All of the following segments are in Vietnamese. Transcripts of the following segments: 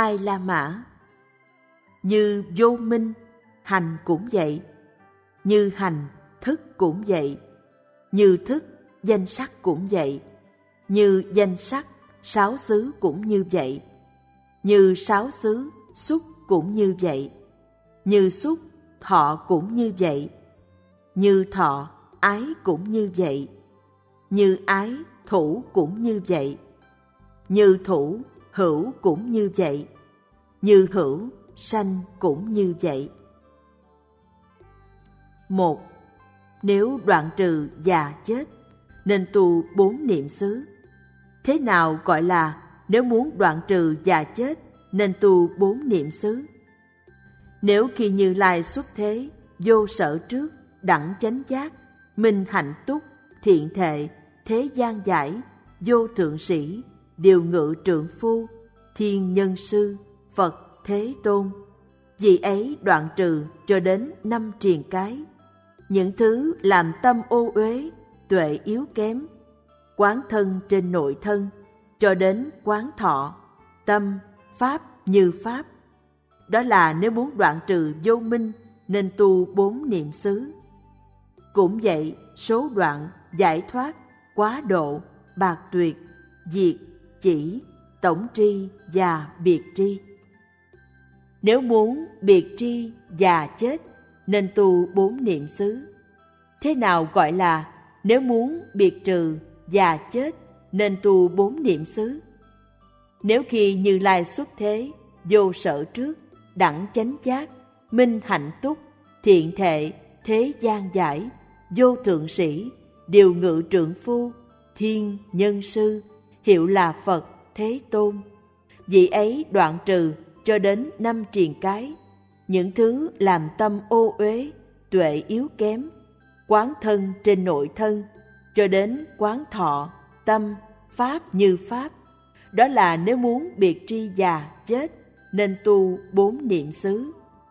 Mai La Mã. Như vô minh, hành cũng vậy. Như hành, thức cũng vậy. Như thức, danh sắc cũng vậy. Như danh sắc, sáu xứ cũng như vậy. Như sáu xứ, xúc cũng như vậy. Như xúc, thọ cũng như vậy. Như thọ, ái cũng như vậy. Như ái, thủ cũng như vậy. Như thủ, hữu cũng như vậy. Như hữu, sanh cũng như vậy. 1. Nếu đoạn trừ già chết, nên tu 4 niệm xứ. Thế nào gọi là nếu muốn đoạn trừ già chết, nên tu 4 niệm xứ? Nếu khi Như Lai xuất thế, vô sở trước, đẳng chánh giác, minh hạnh túc, thiện thệ, thế gian giải, vô thượng sĩ, điều ngự trượng phu, thiên nhân sư, Phật Thế Tôn, vì ấy đoạn trừ cho đến 5 triền cái, những thứ làm tâm ô uế, tuệ yếu kém, quán thân trên nội thân, cho đến quán thọ, tâm, pháp như pháp. Đó là nếu muốn đoạn trừ vô minh, nên tu 4 niệm xứ. Cũng vậy, số đoạn, giải thoát, quá độ, bạc tuyệt, diệt, chỉ, tổng tri và biệt tri. Nếu muốn biệt tri, già chết, nên tu 4 niệm xứ. Thế nào gọi là nếu muốn biệt trừ, già chết, nên tu 4 niệm xứ? Nếu khi Như Lai xuất thế, vô sở trước, đẳng chánh giác, minh hạnh túc, thiện thệ, thế gian giải, vô thượng sĩ, điều ngự trượng phu, thiên nhân sư, hiệu là Phật Thế Tôn, vị ấy đoạn trừ cho đến 5 triền cái, những thứ làm tâm ô uế, tuệ yếu kém, quán thân trên nội thân, cho đến quán thọ, tâm, pháp như pháp. Đó là nếu muốn biệt tri già chết, nên tu 4 niệm xứ.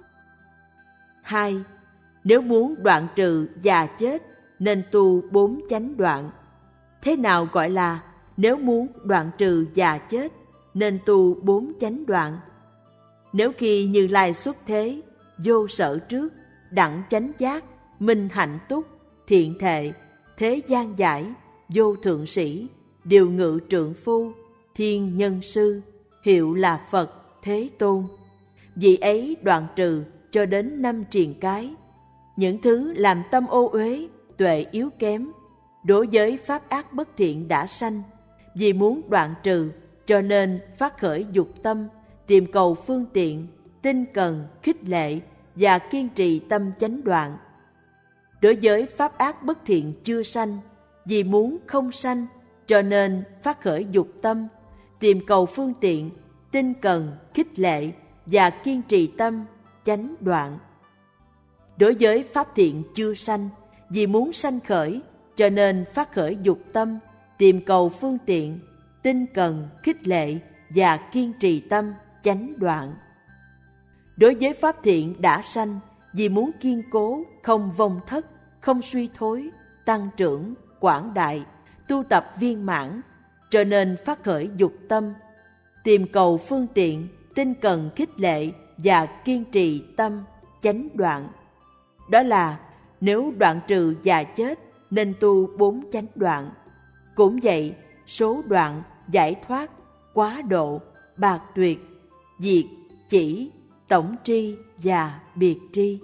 2. Nếu muốn đoạn trừ già chết, nên tu 4 chánh đoạn. Thế nào gọi là nếu muốn đoạn trừ già chết, nên tu 4 chánh đoạn? Nếu khi Như Lai xuất thế, vô sở trước, đẳng chánh giác, minh hạnh túc, thiện thệ, thế gian giải, vô thượng sĩ, điều ngự trượng phu, thiên nhân sư, hiệu là Phật Thế Tôn, vị ấy đoạn trừ cho đến 5 triền cái, những thứ làm tâm ô uế, tuệ yếu kém, đối với pháp ác bất thiện đã sanh, vì muốn đoạn trừ, cho nên phát khởi dục tâm, tìm cầu phương tiện, tinh cần, khích lệ và kiên trì tâm chánh đoạn. Đối với pháp ác bất thiện chưa sanh, vì muốn không sanh, cho nên phát khởi dục tâm, tìm cầu phương tiện, tinh cần, khích lệ và kiên trì tâm chánh đoạn. Đối với pháp thiện chưa sanh, vì muốn sanh khởi, cho nên phát khởi dục tâm, tìm cầu phương tiện, tinh cần, khích lệ và kiên trì tâm chánh đoạn. Đối với pháp thiện đã sanh, vì muốn kiên cố, không vong thất, không suy thối, tăng trưởng, quảng đại, tu tập viên mãn, cho nên phát khởi dục tâm, tìm cầu phương tiện, tinh cần khích lệ và kiên trì tâm chánh đoạn. Đó là nếu đoạn trừ già chết, nên tu 4 chánh đoạn. Cũng vậy, số đoạn, giải thoát, quá độ, bạc tuyệt, diệt, chỉ, tổng tri và biệt tri.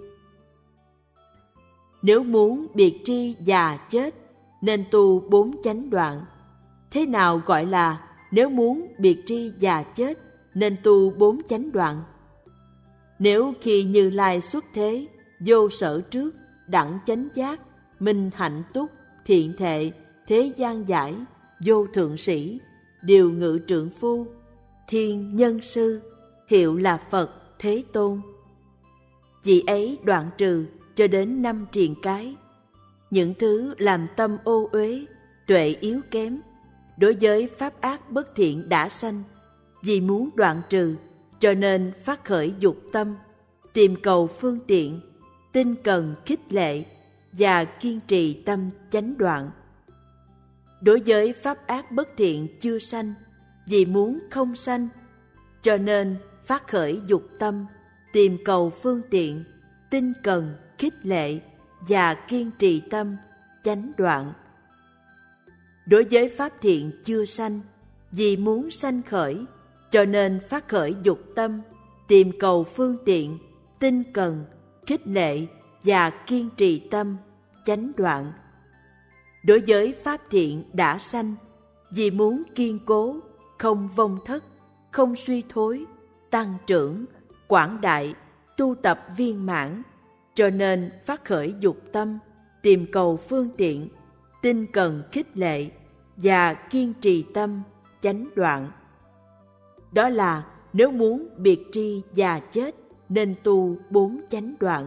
Nếu muốn biệt tri già chết, nên tu 4 chánh đoạn. Thế nào gọi là nếu muốn biệt tri già chết, nên tu 4 chánh đoạn? Nếu khi Như Lai xuất thế, vô sở trước, đẳng chánh giác, minh hạnh túc, thiện thệ, thế gian giải, vô thượng sĩ, điều ngự trượng phu, thiên nhân sư, hiệu là Phật Thế Tôn, vị ấy đoạn trừ cho đến 5 triền cái, những thứ làm tâm ô uế, tuệ yếu kém, đối với pháp ác bất thiện đã sanh, vì muốn đoạn trừ, cho nên phát khởi dục tâm, tìm cầu phương tiện, tinh cần khích lệ và kiên trì tâm chánh đoạn. Đối với pháp ác bất thiện chưa sanh, vì muốn không sanh, cho nên phát khởi dục tâm, tìm cầu phương tiện, tinh cần, khích lệ và kiên trì tâm, chánh đoạn. Đối với pháp thiện chưa sanh, vì muốn sanh khởi, cho nên phát khởi dục tâm, tìm cầu phương tiện, tinh cần, khích lệ và kiên trì tâm, chánh đoạn. Đối với pháp thiện đã sanh, vì muốn kiên cố, không vong thất, không suy thối, tăng trưởng, quảng đại, tu tập viên mãn, cho nên phát khởi dục tâm, tìm cầu phương tiện, tinh cần khích lệ và kiên trì tâm, chánh đoạn. Đó là nếu muốn biệt tri già chết nên tu 4 chánh đoạn.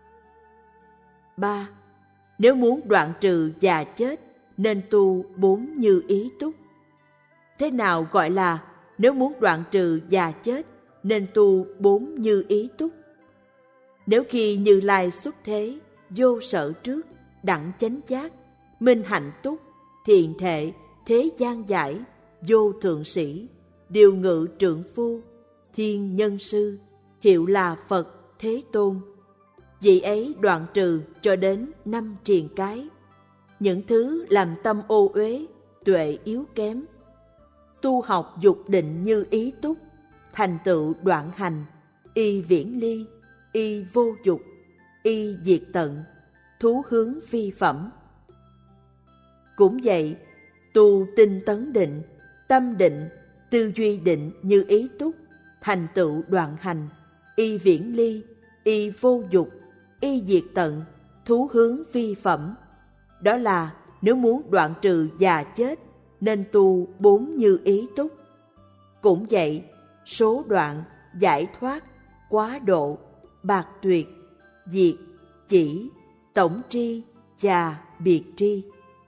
3. Nếu muốn đoạn trừ già chết nên tu 4 như ý túc. Thế nào gọi là nếu muốn đoạn trừ già chết nên tu 4 như ý túc? Nếu khi Như Lai xuất thế, vô sở trước, đẳng chánh giác, minh hạnh túc, thiện thệ, thế gian giải, vô thượng sĩ, điều ngự trượng phu, thiên nhân sư, hiệu là Phật Thế Tôn, vị ấy đoạn trừ cho đến 5 triền cái, những thứ làm tâm ô uế, tuệ yếu kém. Tu học dục định như ý túc, thành tựu đoạn hành, y viễn ly, y vô dục, y diệt tận, thú hướng phi phẩm. Cũng vậy, tu tinh tấn định, tâm định, tư duy định như ý túc, thành tựu đoạn hành, y viễn ly, y vô dục, y diệt tận, thú hướng phi phẩm. Đó là nếu muốn đoạn trừ già chết nên tu 4 như ý túc. Cũng vậy, số đoạn, giải thoát, quá độ, bạc tuyệt, diệt, chỉ, tổng tri và biệt tri.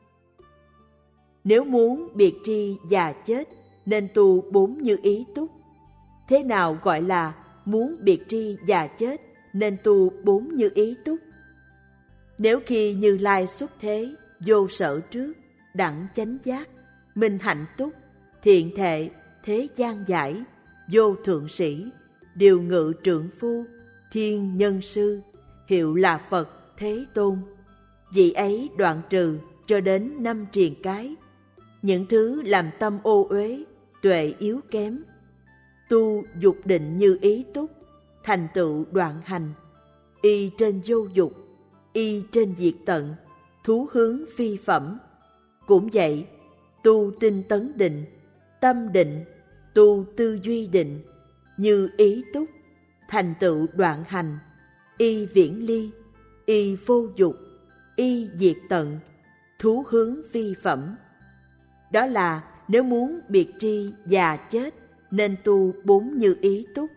Nếu muốn biệt tri già chết nên tu 4 như ý túc. Thế nào gọi là muốn biệt tri già chết nên tu 4 như ý túc? Nếu khi Như Lai xuất thế, vô sở trước, đẳng chánh giác, minh hạnh túc, thiện thệ, thế gian giải, vô thượng sĩ, điều ngự trượng phu, thiên nhân sư, hiệu là Phật Thế Tôn, vị ấy đoạn trừ cho đến 5 triền cái, những thứ làm tâm ô uế, tuệ yếu kém. Tu dục định như ý túc, thành tựu đoạn hành, y trên vô dục, y trên diệt tận, thú hướng phi phẩm. Cũng vậy, tu tinh tấn định, tâm định, tu tư duy định, như ý túc, thành tựu đoạn hành, y viễn ly, y vô dục, y diệt tận, thú hướng phi phẩm. Đó là nếu muốn biệt tri già chết nên tu 4 như ý túc.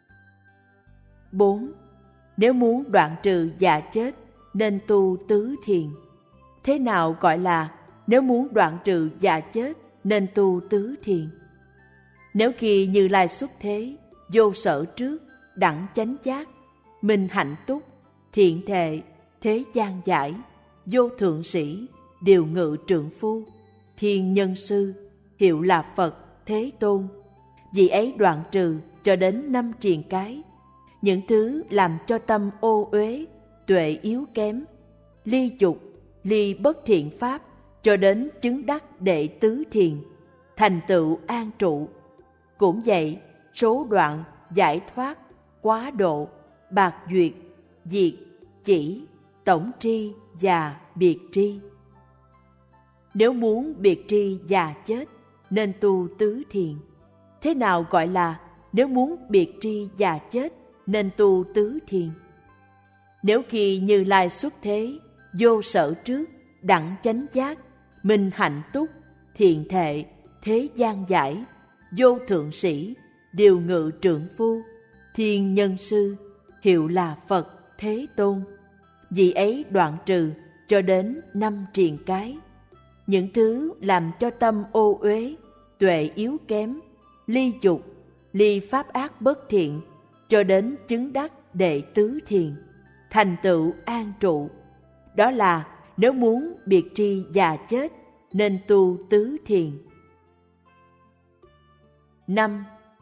4. Nếu muốn đoạn trừ già chết nên tu tứ thiền. Thế nào gọi là nếu muốn đoạn trừ già chết nên tu tứ thiền? Nếu khi Như Lai xuất thế, vô sở trước, đẳng chánh giác, minh hạnh túc, thiện thệ, thế gian giải, vô thượng sĩ, điều ngự trượng phu, thiên nhân sư, hiệu là Phật Thế Tôn, vị ấy đoạn trừ cho đến 5 triền cái, những thứ làm cho tâm ô uế, tuệ yếu kém, ly dục, ly bất thiện pháp, cho đến chứng đắc đệ tứ thiền, thành tựu an trụ. Cũng vậy, số đoạn, giải thoát, quá độ, bạc duyệt, diệt, chỉ, tổng tri và biệt tri. Nếu muốn biệt tri già chết nên tu tứ thiền. Thế nào gọi là nếu muốn biệt tri già chết nên tu tứ thiền? Nếu khi Như Lai xuất thế, vô sở trước, đẳng chánh giác, minh hạnh túc, thiện thệ, thế gian giải, vô thượng sĩ, điều ngự trượng phu, thiên nhân sư, hiệu là Phật Thế Tôn, vị ấy đoạn trừ cho đến 5 triền cái, những thứ làm cho tâm ô uế, tuệ yếu kém, ly dục, ly pháp ác bất thiện, cho đến chứng đắc đệ tứ thiền, thành tựu an trụ. Đó là nếu muốn biệt tri già chết nên tu tứ thiền. 5.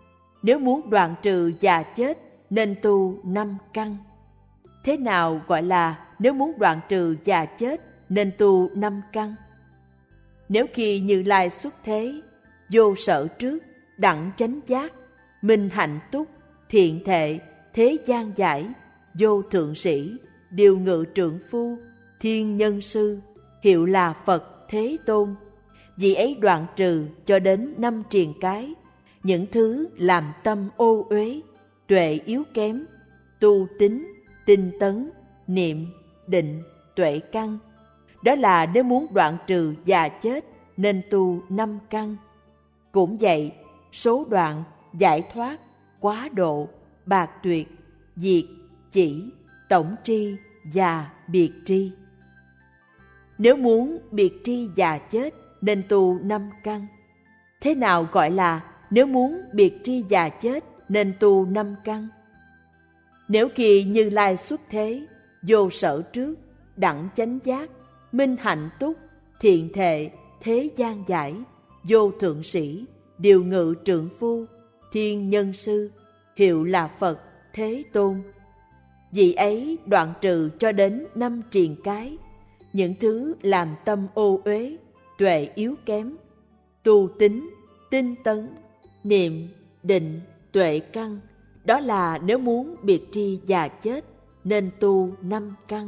nếu muốn đoạn trừ già chết nên tu 5 căn. Thế nào gọi là nếu muốn đoạn trừ già chết nên tu 5 căn? Nếu khi Như Lai xuất thế, vô sở trước, đẳng chánh giác, minh hạnh túc, thiện thệ, thế gian giải, vô thượng sĩ, điều ngự trượng phu, thiên nhân sư, hiệu là Phật Thế Tôn, vì ấy đoạn trừ cho đến 5 triền cái, những thứ làm tâm ô uế, tuệ yếu kém, tu tín, tinh tấn, niệm, định, tuệ căn. Đó là nếu muốn đoạn trừ già chết nên tu 5 căn. Cũng vậy, số đoạn, giải thoát, quá độ, bạc tuyệt, diệt, chỉ, tổng tri và biệt tri. Nếu muốn biệt tri già chết nên tu 5 căn. Thế nào gọi là nếu muốn biệt tri già chết nên tu 5 căn? Nếu khi Như Lai xuất thế, vô sở trước, đẳng chánh giác, minh hạnh túc, thiện thệ, thế gian giải, vô thượng sĩ, điều ngự trượng phu, thiên nhân sư, hiệu là Phật Thế Tôn, vì ấy đoạn trừ cho đến 5 triền cái, những thứ làm tâm ô uế, tuệ yếu kém, tu tín, tinh tấn, niệm, định, tuệ căn. Đó là nếu muốn biệt tri già chết nên tu 5 căn.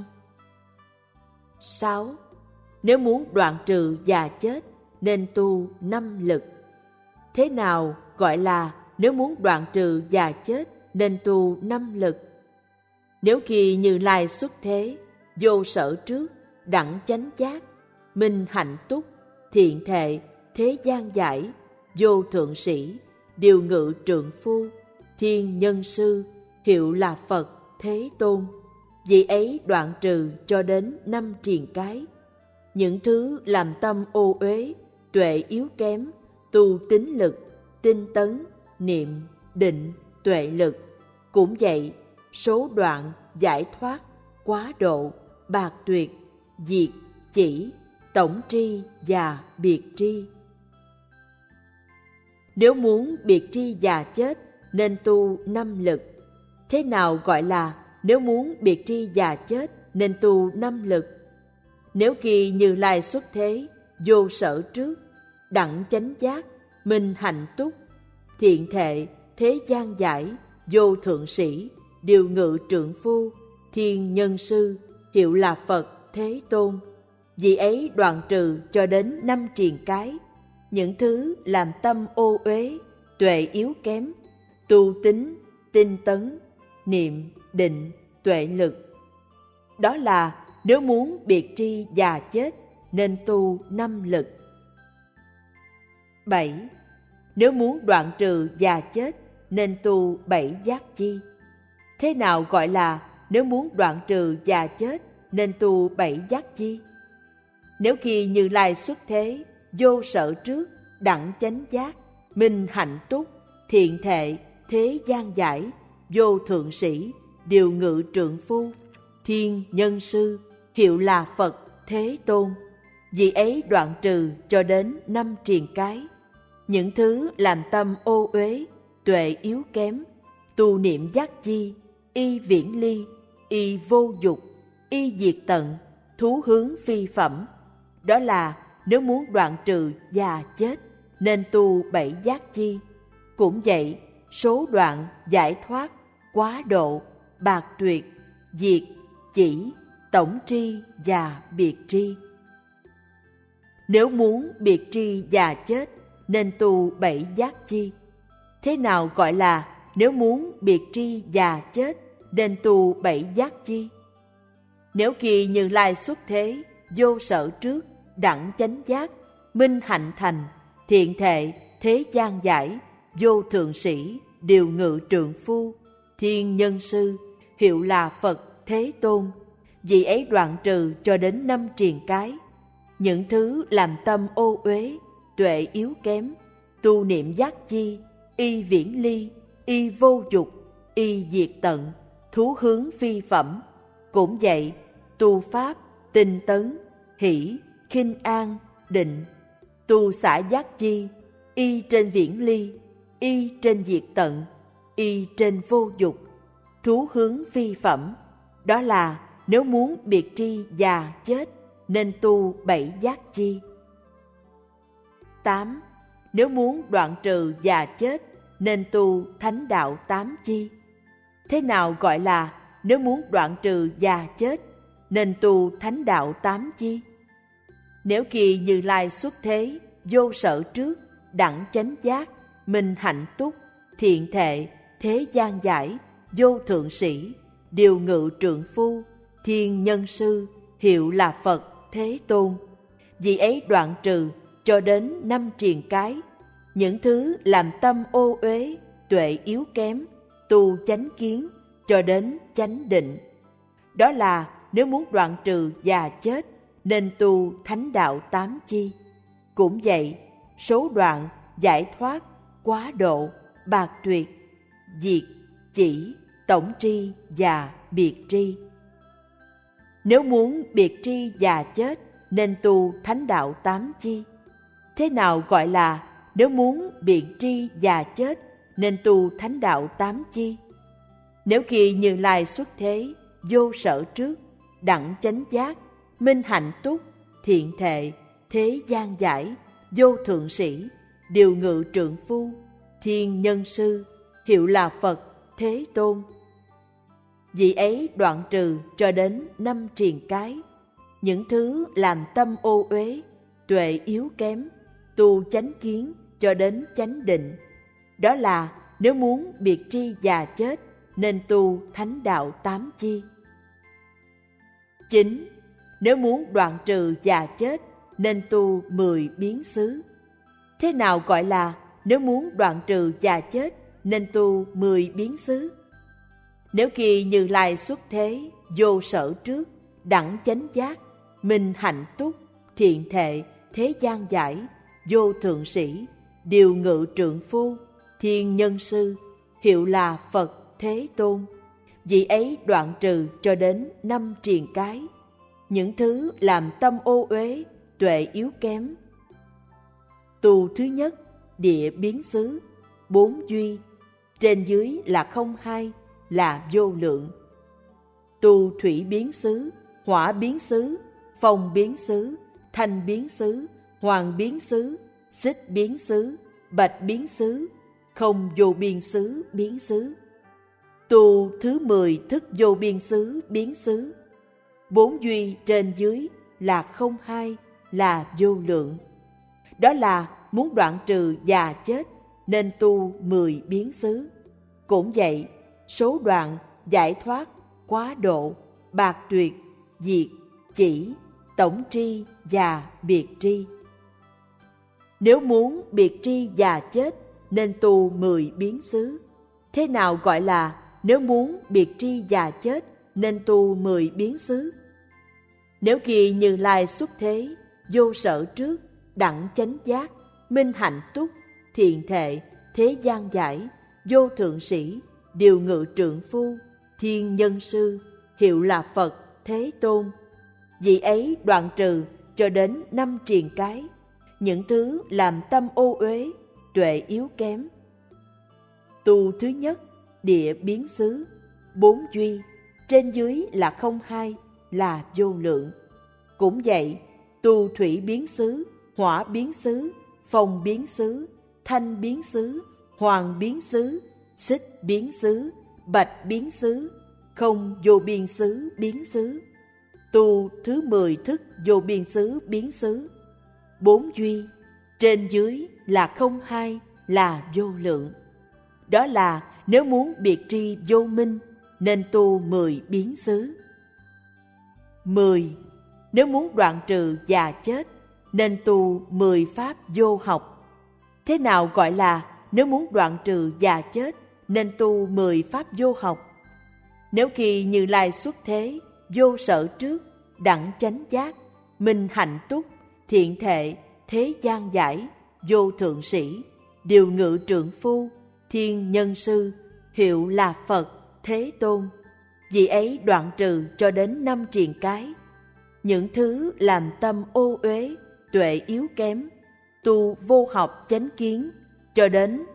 6. Nếu muốn đoạn trừ già chết nên tu 5 lực. Thế nào gọi là nếu muốn đoạn trừ già chết nên tu 5 lực? Nếu khi Như Lai xuất thế, vô sở trước, đẳng chánh giác, minh hạnh túc, thiện thệ, thế gian giải, vô thượng sĩ, điều ngự trượng phu, thiên nhân sư, hiệu là Phật Thế Tôn, vì ấy đoạn trừ cho đến 5 triền cái, những thứ làm tâm ô uế, tuệ yếu kém, tu tín lực, tinh tấn, niệm, định, tuệ lực. Cũng vậy, số đoạn, giải thoát, quá độ, bạc tuyệt, diệt, chỉ, tổng tri và biệt tri. Nếu muốn biệt tri già chết nên tu 5 lực. Thế nào gọi là nếu muốn biệt tri già chết nên tu 5 lực? Nếu khi Như Lai xuất thế, vô sở trước, đẳng chánh giác, minh hạnh túc, thiện thệ, thế gian giải, vô thượng sĩ, điều ngự trượng phu, thiên nhân sư, hiệu là Phật Thế Tôn, vì ấy đoạn trừ cho đến 5 triền cái, những thứ làm tâm ô uế, tuệ yếu kém, tu tín, tinh tấn, niệm, định, tuệ lực. Đó là nếu muốn biệt tri già chết nên tu 5 lực. 7. Nếu muốn đoạn trừ già chết nên tu 7 giác chi. Thế nào gọi là nếu muốn đoạn trừ già chết nên tu 7 giác chi? Nếu khi Như Lai xuất thế, vô sở trước, đẳng chánh giác, minh hạnh túc, thiện thệ, thế gian giải, vô thượng sĩ, điều ngự trượng phu, thiên nhân sư, hiệu là Phật Thế Tôn, vì ấy đoạn trừ cho đến 5 triền cái, những thứ làm tâm ô uế, tuệ yếu kém, tu niệm giác chi, y viễn ly, y vô dục, y diệt tận, thú hướng phi phẩm. Đó là nếu muốn đoạn trừ già chết nên tu 7 giác chi. Cũng vậy, số đoạn, giải thoát, quá độ, bạc tuyệt, diệt, chỉ, tổng tri và biệt tri. Nếu muốn biệt tri già chết nên tu 7 giác chi. Thế nào gọi là nếu muốn biệt tri già chết nên tu 7 giác chi? Nếu khi Như Lai xuất thế, vô sở trước, đẳng chánh giác, minh hạnh thành, thiện thệ, thế gian giải, vô thượng sĩ, điều ngự trượng phu, thiên nhân sư, hiệu là Phật Thế Tôn, vì ấy đoạn trừ cho đến 5 triền cái, những thứ làm tâm ô uế, tuệ yếu kém, tu niệm giác chi, y viễn ly, y vô dục, y diệt tận, thú hướng phi phẩm. Cũng vậy, tu pháp, tinh tấn, hỷ, khinh an, định, tu xả giác chi, y trên viễn ly, y trên diệt tận, y trên vô dục, thú hướng phi phẩm. Đó là nếu muốn biệt tri già chết, nên tu 7 giác chi. 8. Nếu muốn đoạn trừ già chết, nên tu thánh đạo 8 chi. Thế nào gọi là nếu muốn đoạn trừ già chết, nên tu thánh đạo 8 chi? Nếu kỳ Như Lai xuất thế, vô sở trước, đẳng chánh giác, minh hạnh túc, thiện thệ, thế gian giải, vô thượng sĩ, điều ngự trượng phu, thiên nhân sư, hiệu là Phật Thế Tôn. Vì ấy đoạn trừ cho đến 5 triền cái, những thứ làm tâm ô uế, tuệ yếu kém, tu chánh kiến cho đến chánh định. Đó là nếu muốn đoạn trừ già chết, nên tu thánh đạo 8 chi. Cũng vậy, số đoạn, giải thoát, quá độ, bạc tuyệt, diệt, chỉ, tổng tri và biệt tri. Nếu muốn biệt tri già chết, nên tu thánh đạo 8 chi. Thế nào gọi là nếu muốn biệt tri già chết, nên tu thánh đạo 8 chi? Nếu khi Như Lai xuất thế, vô sở trước, đẳng chánh giác, minh hạnh túc, thiện thệ, thế gian giải, vô thượng sĩ, điều ngự trượng phu, thiên nhân sư, hiệu là Phật Thế Tôn. Vì ấy đoạn trừ cho đến 5 triền cái, những thứ làm tâm ô uế, tuệ yếu kém, tu chánh kiến cho đến chánh định. Đó là nếu muốn biệt tri già chết, nên tu thánh đạo 8 chi. 9. Nếu muốn đoạn trừ già chết, nên tu 10 biến xứ. Thế nào gọi là nếu muốn đoạn trừ già chết, nên tu 10 biến xứ? Nếu kỳ Như Lai xuất thế, vô sở trước, đẳng chánh giác, minh hạnh túc, thiện thệ, thế gian giải, vô thượng sĩ, điều ngự trượng phu, thiên nhân sư, hiệu là Phật Thế Tôn. Vì ấy đoạn trừ cho đến 5 triền cái, những thứ làm tâm ô uế, tuệ yếu kém. Tu thứ nhất, địa biến xứ, 4 duy, trên dưới là không hai, là vô lượng. Tu thủy biến xứ, hỏa biến xứ, phong biến xứ, thanh biến xứ, hoàng biến xứ, xích biến xứ, bạch biến xứ, không vô biên xứ biến xứ. Tu thứ 10 thức vô biên xứ biến xứ, 4 duy trên dưới là không hai, là vô lượng. Đó là muốn đoạn trừ già chết, nên tu 10 biến xứ. Cũng vậy, số đoạn, giải thoát, quá độ, bạc tuyệt, diệt, chỉ, tổng tri và biệt tri. Nếu muốn biệt tri già chết, nên tu 10 biến xứ. Thế nào gọi là nếu muốn biệt tri già chết, nên tu 10 biến xứ? Nếu kỳ Như Lai xuất thế, vô sở trước, đẳng chánh giác, minh hạnh túc, thiện thệ, thế gian giải, vô thượng sĩ, điều ngự trượng phu, thiên nhân sư, hiệu là Phật Thế Tôn. Vì ấy đoạn trừ cho đến 5 triền cái, những thứ làm tâm ô uế, tuệ yếu kém. Tu thứ nhất, địa biến xứ, 4 duy, trên dưới là không hai, là vô lượng. Cũng vậy, tu thủy biến xứ, hỏa biến xứ, phong biến xứ, thanh biến xứ, hoàng biến xứ, xích biến xứ, bạch biến xứ, không vô biên xứ biến xứ. Tu thứ 10 thức vô biên xứ biến xứ, 4 duy, trên dưới là không hai, là vô lượng. Đó là nếu muốn biệt tri vô minh, nên tu 10 biến xứ. 10. Nếu muốn đoạn trừ già chết, nên tu 10 pháp vô học. Thế nào gọi là nếu muốn đoạn trừ già chết, nên tu 10 pháp vô học? Nếu khi Như Lai xuất thế, vô sở trước, đẳng chánh giác, minh hạnh túc, thiện thệ, thế gian giải, vô thượng sĩ, điều ngự trượng phu, thiên nhân sư, hiệu là Phật Thế Tôn. Vì ấy đoạn trừ cho đến 5 triền cái, những thứ làm tâm ô uế, tuệ yếu kém, tu vô học chánh kiến, cho đến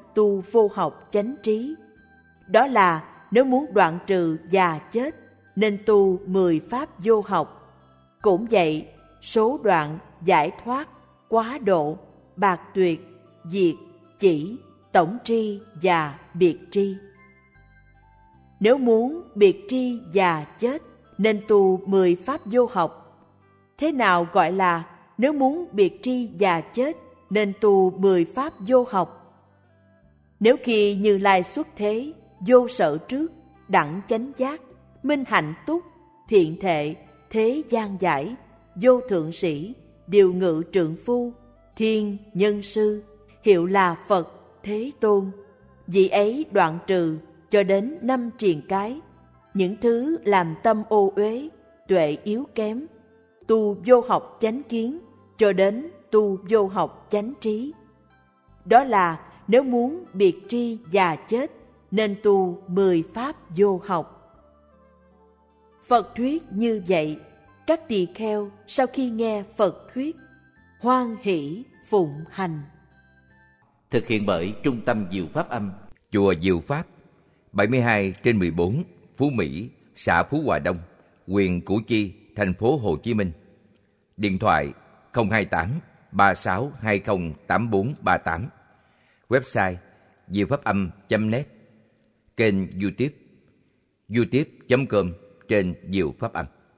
tu vô học chánh trí. Đó là nếu muốn đoạn trừ già chết nên tu 10 pháp vô học. Cũng vậy, số đoạn, giải thoát, quá độ, bạc tuyệt, diệt, chỉ, tổng tri và biệt tri. Nếu muốn biệt tri già chết nên tu 10 pháp vô học. Thế nào gọi là nếu muốn biệt tri già chết nên tu 10 pháp vô học? Nếu khi Như Lai xuất thế, vô sở trước, đẳng chánh giác, minh hạnh túc, thiện thệ, thế gian giải, vô thượng sĩ, điều ngự trượng phu, thiên nhân sư, hiệu là Phật Thế Tôn, vị ấy đoạn trừ cho đến 5 triền cái, những thứ làm tâm ô uế, tuệ yếu kém, tu vô học chánh kiến cho đến tu vô học chánh trí. Đó là nếu muốn biệt tri già chết nên tu 10 pháp vô học. Phật thuyết như vậy, các tỳ kheo sau khi nghe Phật thuyết, hoan hỷ phụng hành. Thực hiện bởi Trung tâm Diệu Pháp Âm, Chùa Diệu Pháp, 72/14, Phú Mỹ, xã Phú Hòa Đông, huyện Củ Chi, thành phố Hồ Chí Minh. Điện thoại 028 3620 8438. Website diệu pháp âm.net. Kênh YouTube youtube.com/Diệu Pháp Âm.